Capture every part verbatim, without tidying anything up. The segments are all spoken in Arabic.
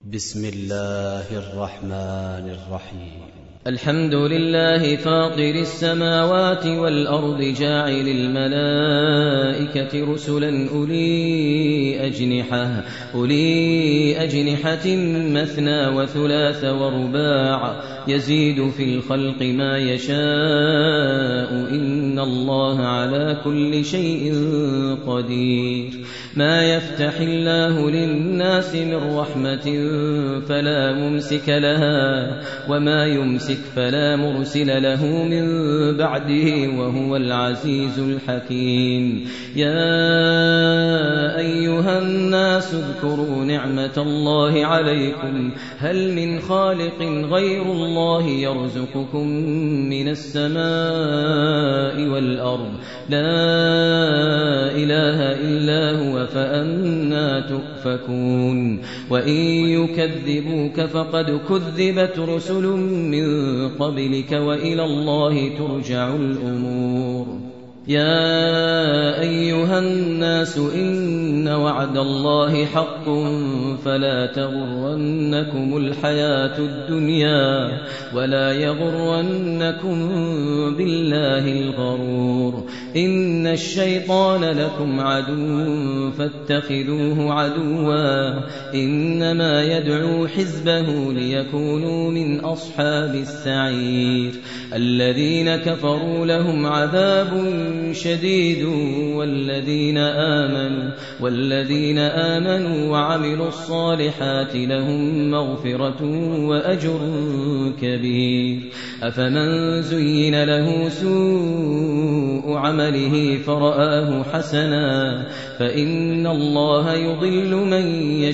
بسم الله الرحمن الرحيم. الحمد لله فاطر السماوات والأرض جاعل الملائكة رسلا أولي أجنحة, أولي أجنحة مثنى وثلاث ورباع يزيد في الخلق ما يشاء إن الله على كل شيء قدير. ما يفتح الله للناس من رحمة فلا ممسك لها وما يمسك فلا مرسل له من بعده وهو العزيز الحكيم. يا أيها الناس اذكروا نعمة الله عليكم هل من خالق غير الله يرزقكم من السماء والأرض لا إله إلا هو فأنى تؤفكون. وإن يكذبوك فقد كذبت رسل من قبلك وإلى الله ترجع الأمور. يا أيها الناس إن وعد الله حق فلا تغرنكم الحياة الدنيا ولا يغرنكم بالله الغرور. إن الشيطان لكم عدو فاتخذوه عدوا إنما يدعو حزبه ليكونوا من أصحاب السعير. الذين كفروا لهم عذاب شديد والذين آمنوا والذين آمنوا وعملوا الصالحات لهم مغفرة وأجر كبير. أفمن زين له سوء عمله فرآه حسنا فإن الله يضل من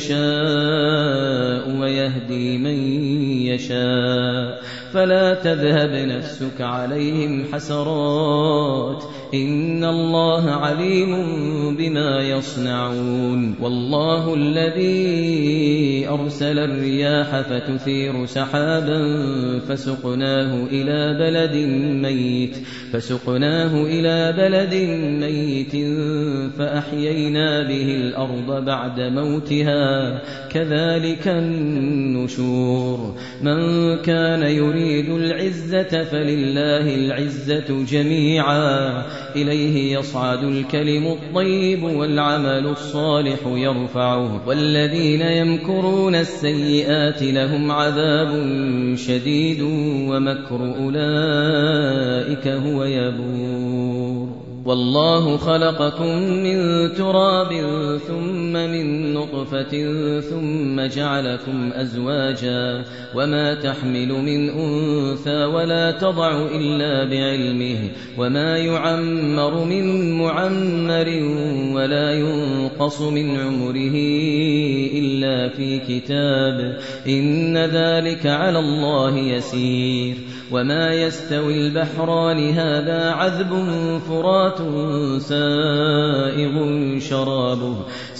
يشاء ويهدي من يشاء فلا تذهب نفسك عليهم حسرات إن الله عليم بما يصنعون. والله الذي أرسل الرياح فتثير سحابا فسقناه إلى بلد ميت فسقناه إلى بلد ميت فأحيينا به الأرض بعد موتها كذلك النشور. من كان يريد العزة فلله العزة جميعا إليه يصعد الكلم الطيب والعمل الصالح يرفعه والذين يمكرون السيئات لهم عذاب شديد ومكر أولئك هو يبور. والله خلقكم من تراب ثم من نطفة ثم جعلكم أزواجا وما تحمل من أنثى ولا تضع إلا بعلمه وما يعمر من معمر ولا ينقص من عمره إلا في كتاب إن ذلك على الله يسير. وما يستوي البحران هذا عذب فرات سائغ شرابه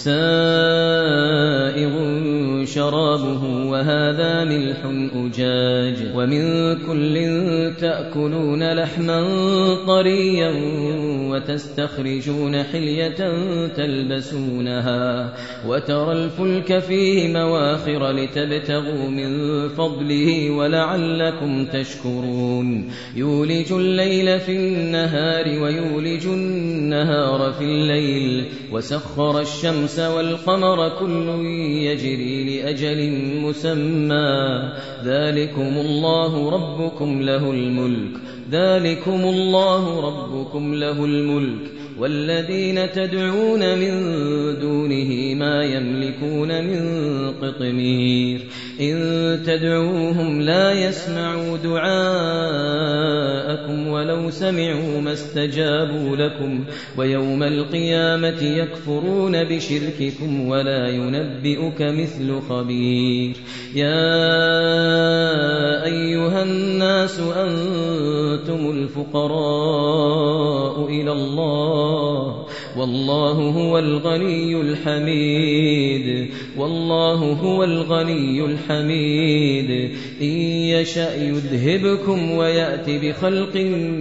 سائغ شرابه وهذا ملح أجاج ومن كل تأكلون لحما طريا وتستخرجون حلية تلبسونها وترى الفلك فيه مواخر لتبتغوا من فضله ولعلكم تشكرون. يولج الليل في النهار ويولج النهار في الليل وسخر الشمس والقمر كل يجري لأجل مسمى ذلكم الله ربكم له الملك ذلكم الله ربكم له الملك والذين تدعون من دونه ما يملكون من قطمير. إن تدعوهم لا يسمعوا دعاءكم ولو سمعوا ما استجابوا لكم ويوم القيامة يكفرون بشرككم ولا ينبئك مثل خبير. يا أيها الناس أنتم الفقراء إلى الله والله هو الغني الحميد والله هو الغني الحميد إن يشأ يذهبكم ويأتي بخلق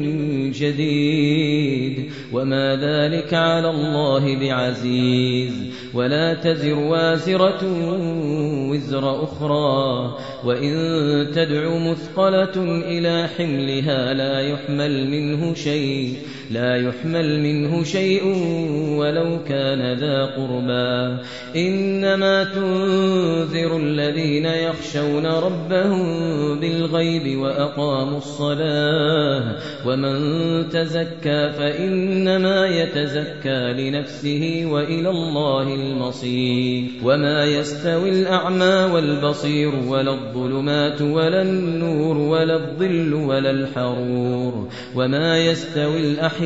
جديد وما ذلك على الله بعزيز ولا تزر وازرة وزر أخرى وإن تدع مثقلة إلى حملها لا يحمل منه شيء لا يحمل منه شيء ولو كان ذا قربى إنما تنذر الذين يخشون ربهم بالغيب وأقاموا الصلاة ومن تزكى فإنما يتزكى لنفسه وإلى الله المصير وما يستوي الأعمى والبصير ولا الظلمات ولا النور ولا الظل ولا الحرور وما يستوي الأحياء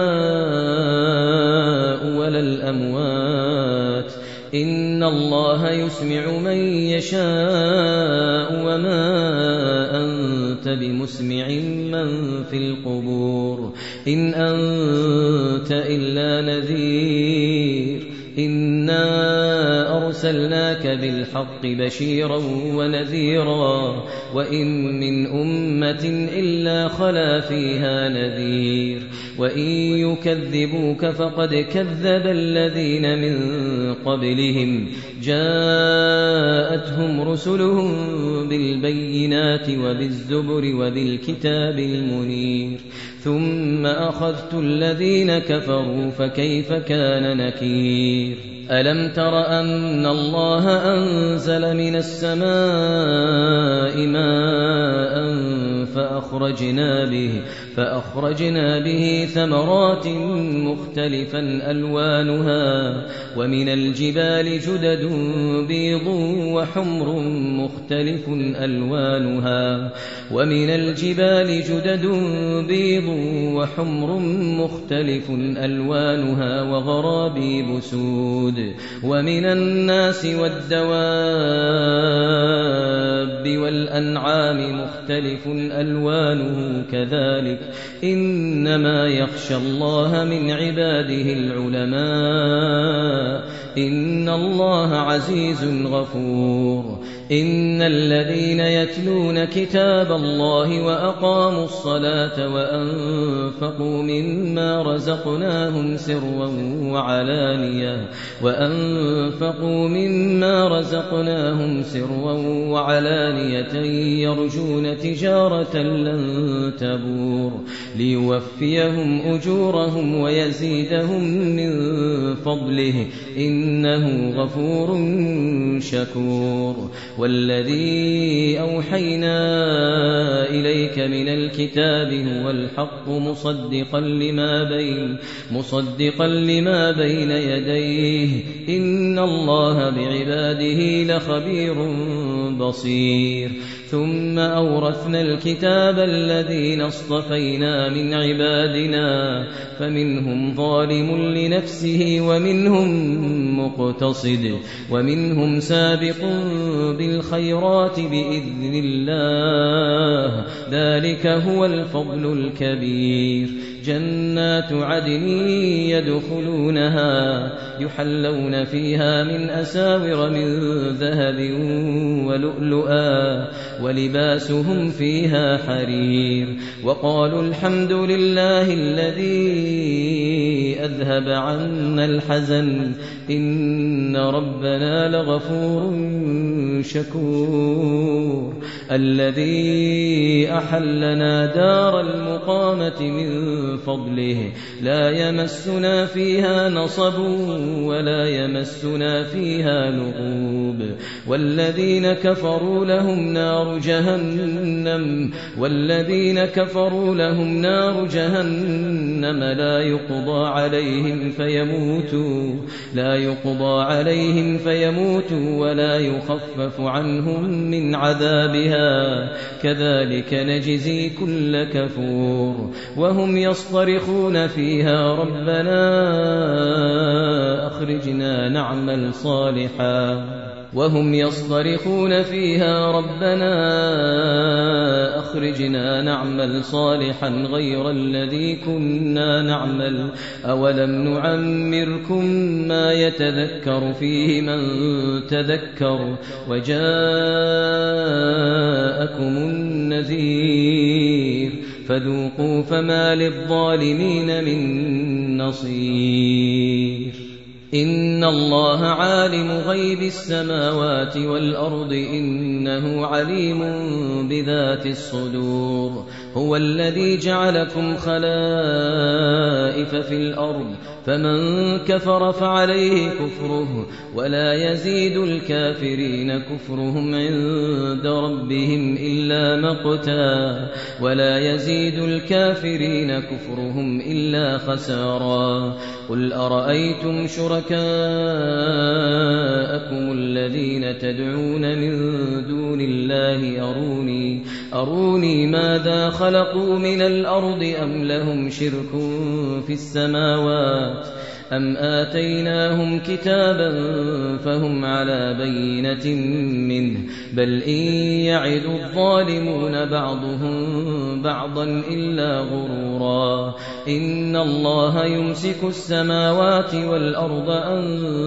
ولا الأموات إن الله يسمع من يشاء وما أنت بمسمع من في القبور إن أنت إلا نذير إنا أرسلناك بالحق بشيرا ونذيرا وإن من أمة إلا خلا فيها نذير وإن يكذبوك فقد كذب الذين من قبلهم جاءتهم رسلهم بالبينات وبالزبر وبالكتاب المنير ثم أخذت الذين كفروا فكيف كان نكير ألم تر أن الله أنزل من السماء ماء فأخرجنا به فأخرجنا به ثمرات مختلفا ألوانها ومن الجبال جدد بيض وحمر مختلف ألوانها ومن الجبال جدد بيض وحمر مختلف ألوانها وغرابيب سود ومن الناس والدواب والأنعام مختلف ألوانه كذلك إنما يخشى الله من عباده العلماء إن الله عزيز غفور إن الذين يتلون كتاب الله وأقاموا الصلاة وأنفقوا مما رزقناهم سرا وعلانية وأنفقوا مما رزقناهم سرا وعلانية يرجون تجارة لن تبور ليوفيهم أجورهم ويزيدهم من فضله إنه غفور شكور والذي أوحينا إليك من الكتاب هو الحق مصدقا لما بين مصدقا لما بين يديه إن الله بعباده لخبير بصير ثم أورثنا الكتاب الذين اصطفينا من عبادنا فمنهم ظالم لنفسه ومنهم مقتصد ومنهم سابق بالخيرات بإذن الله ذلك هو الفضل الكبير جنات عدن يدخلونها يحلون فيها من أساور من ذهب ولؤلؤا ولباسهم فيها حرير وقالوا الحمد لله الذي أذهب عنا الحزن إن ربنا لغفور شكور الذي أحلنا دار المقامة من فضله لا يمسنا فيها نصب ولا يمسنا فيها لغوب والذين كفروا لهم نار جهنم والذين كفروا لهم نار جهنم لا يقضى عليهم فيموتوا لا يقضى عليهم فيموتوا ولا يخفف عنهم من عذابها كذلك نجزي كل كفور وهم يصطرخون فيها ربنا أخرجنا نعمل صالحا وهم يصطرخون فيها ربنا أخرجنا نعمل صالحا غير الذي كنا نعمل أولم نعمركم ما يتذكر فيه من تذكر وجاءكم النذير فذوقوا فما للظالمين من نصير إن الله عالم غيب السماوات والأرض إنه عليم بذات الصدور هو الذي جعلكم خلائف في الأرض فمن كفر فعليه كفره ولا يزيد الكافرين كفرهم عند ربهم إلا مقتا ولا يزيد الكافرين كفرهم إلا خسارا قل أرأيتم شركاءكم الذين تدعون من دون الله أروني أروني ماذا خلقوا من الأرض أم لهم شرك في السماوات أم آتيناهم كتابا فهم على بينة منه بل إن يعد الظالمون بعضهم بعضا إلا غرورا إن الله يمسك السماوات والأرض أن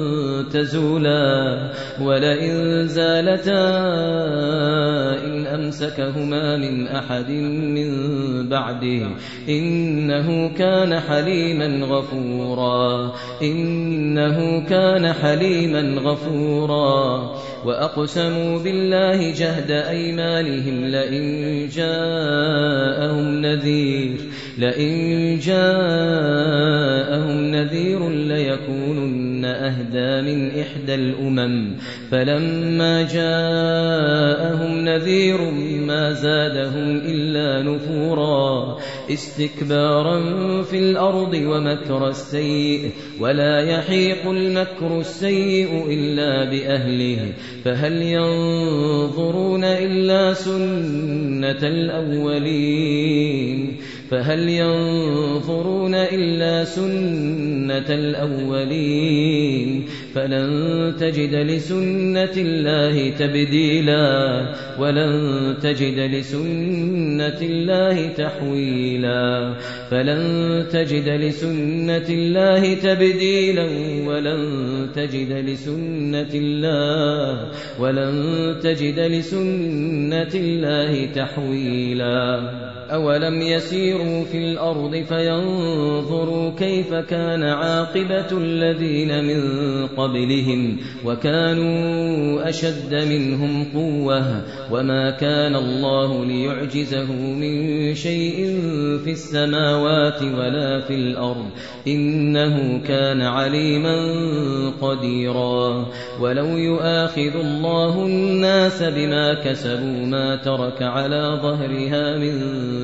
تزولا ولئن زالتا إن أمسكهما من أحد من بعده إنه كان حليما غفورا إنه كان حليما غفورا وأقسموا بالله جهد أيمانهم لئن جاءهم نذير لئن جاءهم نذير ليكونن أهدى من إحدى الأمم فلما جاءهم نذير ما زادهم إلا نفورا استكبارا في الأرض ومكر السيء ولا يحيق المكر السيء إلا بأهله فهل ينظرون إلا سنة الأولين فهل ينظرون إلا سنة الأولين فلن تجد لسنة الله تبديلا ولن تجد لسنة الله تحويلا فلن تجد لسنة الله تبديلا ولن تجد لسنة الله ولن تجد لسنة الله تحويلا أولم يسيروا في الأرض فينظروا كيف كان عاقبة الذين من قبلهم وكانوا أشد منهم قوة وما كان الله ليعجزه من شيء في السماوات ولا في الأرض إنه كان عليما قديرا ولو يؤاخذ الله الناس بما كسبوا ما ترك على ظهرها من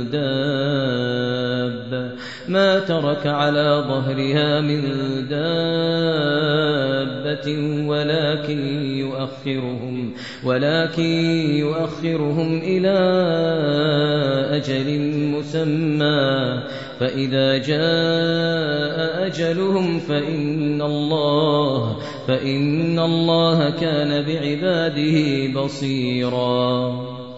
دابة ما ترك على ظهرها من دابة ولكن يؤخرهم ولكن يؤخرهم إلى أجل مسمى فإذا جاء أجلهم فإن الله فإن الله كان بعباده بصيرا